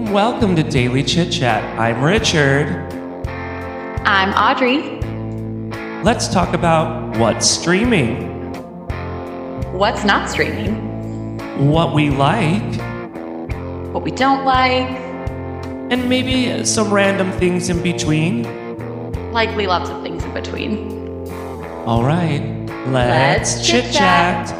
and welcome to Daily Chit Chat. I'm Richard. I'm Audrey. Let's talk about what's streaming, What's not streaming, what we like, what we don't like, and maybe some random things in between. likely lots of things in between. All right, let's chit chat.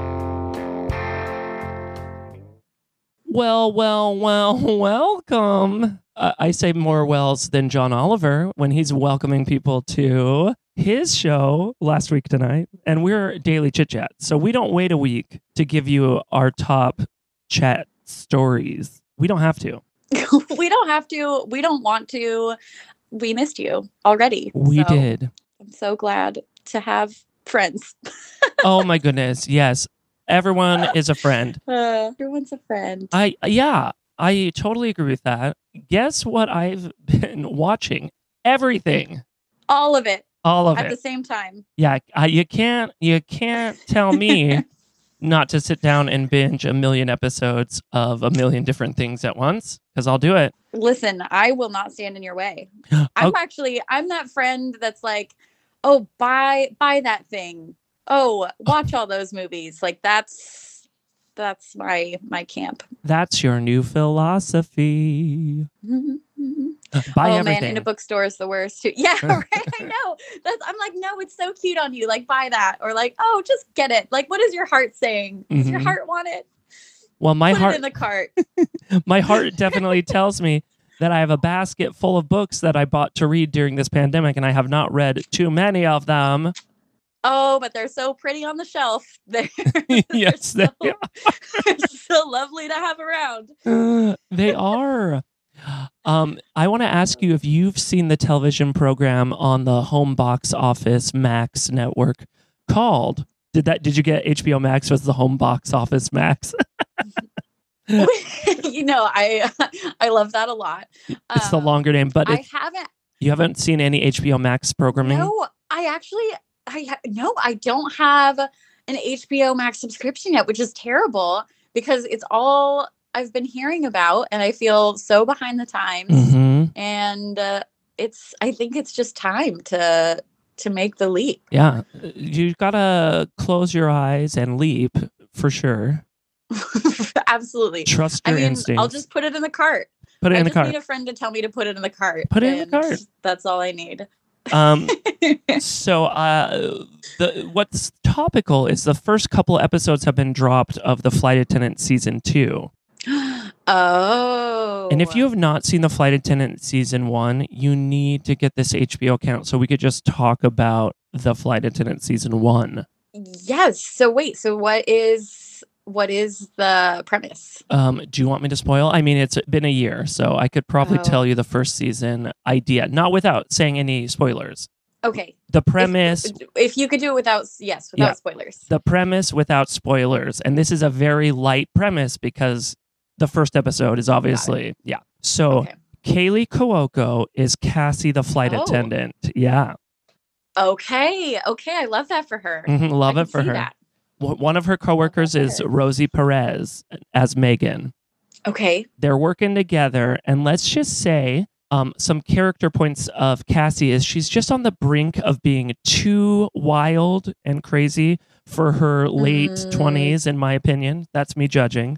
Well, welcome. I say more wells than John Oliver when he's welcoming people to his show last week tonight. And we're Daily Chit Chat. So we don't wait a week to give you our top chat stories. We don't have to. We don't have to. We don't want to. We missed you already. We did. I'm so glad to have friends. Oh my goodness. Yes. Everyone is a friend. Everyone's a friend. I totally agree with that. Guess what I've been watching? Everything. All of it. All of at it. the same time. Yeah, you can't tell me not to sit down and binge a million episodes of a million different things at once, because I'll do it. Listen, I will not stand in your way. I'm that friend that's like, oh, buy that thing. Oh, watch all those movies. Like that's my camp. That's your new philosophy. Buy everything. Man, in a bookstore is the worst too. Yeah, right. I know. I'm like, no, it's so cute on you. Like, buy that, or like, oh, just get it. Like, what is your heart saying? Does your heart want it? Well, my Put heart it in the cart. My heart definitely tells me that I have a basket full of books that I bought to read during this pandemic, and I have not read too many of them. Oh, but they're so pretty on the shelf. Yes, they are. They're so lovely to have around. They are. I want to ask you if you've seen the television program on the Home Box Office Max network called. Did you get HBO Max? Was the Home Box Office Max? I love that a lot. It's the longer name, but you haven't seen any HBO Max programming? No, I don't have an HBO Max subscription yet, which is terrible because it's all I've been hearing about, and I feel so behind the times. Mm-hmm. And I think it's just time to make the leap. Yeah, you gotta close your eyes and leap for sure. Absolutely. Trust your instincts. I'll just put it in the cart. Put it in the cart. I just need a friend to tell me to put it in the cart. Put it in the cart. That's all I need. So what's topical is the first couple episodes have been dropped of The Flight Attendant Season 2. Oh. And if you have not seen The Flight Attendant Season 1, you need to get this HBO account so we could just talk about The Flight Attendant Season 1. Yes. So wait, what is the premise? Do you want me to spoil? I mean, it's been a year, so I could probably tell you the first season idea, not without saying any spoilers. Okay. The premise... If you could do it without spoilers. The premise without spoilers. And this is a very light premise because the first episode is obviously... Yeah. So, Kaylee Cuoco is Cassie the flight attendant. Yeah. Okay. I love that for her. Love it for her. That. One of her coworkers is Rosie Perez as Megan. Okay. They're working together, and let's just say some character points of Cassie is she's just on the brink of being too wild and crazy for her late 20s, in my opinion. That's me judging.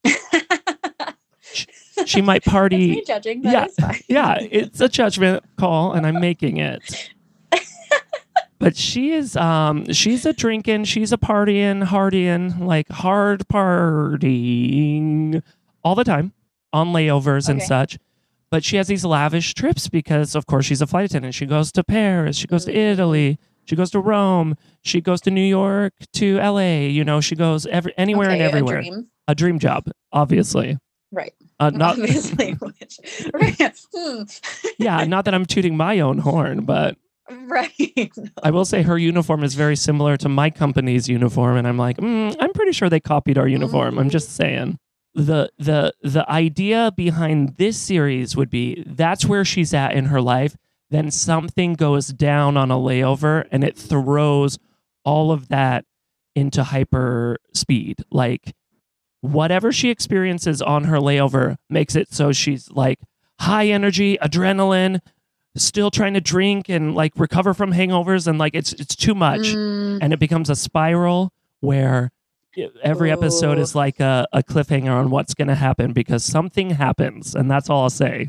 She might party. That's me judging. That is fine. Yeah, it's a judgment call, and I'm making it. But she's a drinking, she's a partying, like hard partying all the time on layovers and such. But she has these lavish trips because, of course, she's a flight attendant. She goes to Paris, she goes to Italy, she goes to Rome, she goes to New York, to LA. She goes anywhere and everywhere. A dream job, obviously. Right. Not obviously. Yeah, not that I'm tooting my own horn, but. Right. No. I will say her uniform is very similar to my company's uniform, and I'm like, I'm pretty sure they copied our uniform. I'm just saying. The idea behind this series would be that's where she's at in her life. Then something goes down on a layover, and it throws all of that into hyper speed. Like whatever she experiences on her layover makes it so she's like high energy, adrenaline, still trying to drink and like recover from hangovers, and like it's too much, and it becomes a spiral where every episode is like a cliffhanger on what's going to happen because something happens, and that's all I'll say.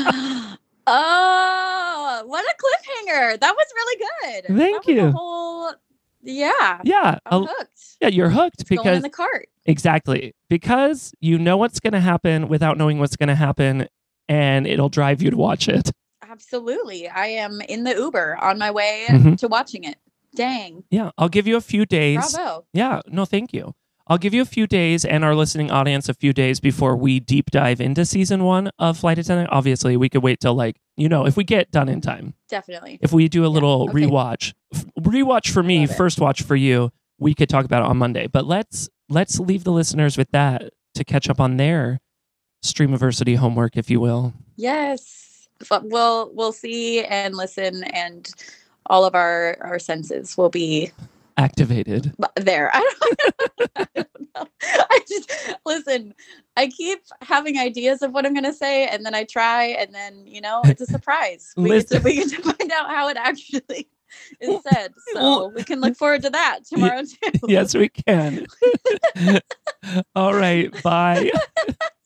Oh, what a cliffhanger! That was really good. Thank you. Yeah, I'm hooked. Yeah, you're hooked It's going because in the cart. exactly, because you know what's going to happen without knowing what's going to happen, and it'll drive you to watch it. Absolutely. I am in the Uber on my way to watching it. Dang. Yeah, I'll give you a few days. Bravo. Yeah, no, thank you. I'll give you a few days and our listening audience a few days before we deep dive into season 1 of Flight Attendant. Obviously, we could wait till like, if we get done in time. Definitely. If we do a little rewatch for me, first watch for you, we could talk about it on Monday. But let's leave the listeners with that to catch up on their Streamiversity homework, if you will. Yes. But we'll see and listen, and all of our senses will be activated there. I don't know. Listen, I keep having ideas of what I'm going to say, and then I try, and then, it's a surprise. We get to find out how it actually is said. So we can look forward to that tomorrow too. Yes, we can. All right. Bye.